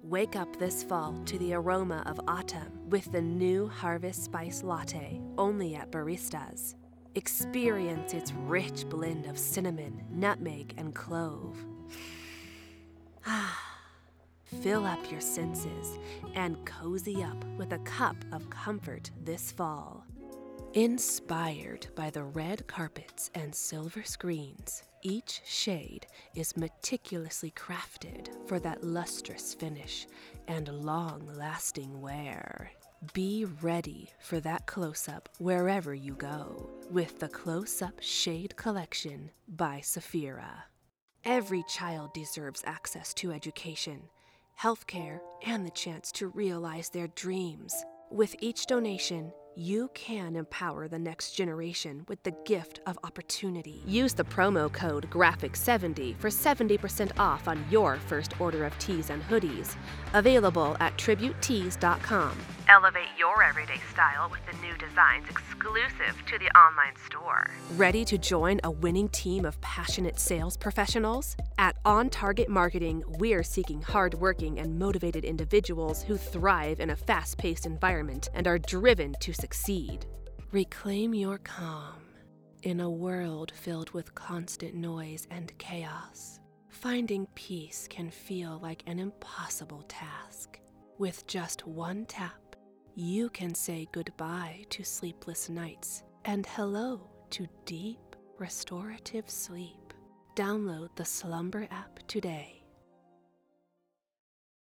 Wake up this fall to the aroma of autumn with the new Harvest Spice Latte, only at Baristas. Experience its rich blend of cinnamon, nutmeg, and clove. Fill up your senses and cozy up with a cup of comfort this fall. Inspired by the red carpets and silver screens, each shade is meticulously crafted for that lustrous finish and long-lasting wear. Be ready for that close-up wherever you go with the Close-Up Shade Collection by Sephira. Every child deserves access to education, healthcare, and the chance to realize their dreams. With each donation, you can empower the next generation with the gift of opportunity. Use the promo code GRAPHIC70 for 70% off on your first order of tees and hoodies. Available at tributetees.com. Elevate your everyday style with the new designs exclusive to the online store. Ready to join a winning team of passionate sales professionals? At On Target Marketing, we're seeking hardworking and motivated individuals who thrive in a fast-paced environment and are driven to succeed. Reclaim your calm in a world filled with constant noise and chaos. Finding peace can feel like an impossible task. With just one tap, you can say goodbye to sleepless nights and hello to deep, restorative sleep. Download the Slumber app today.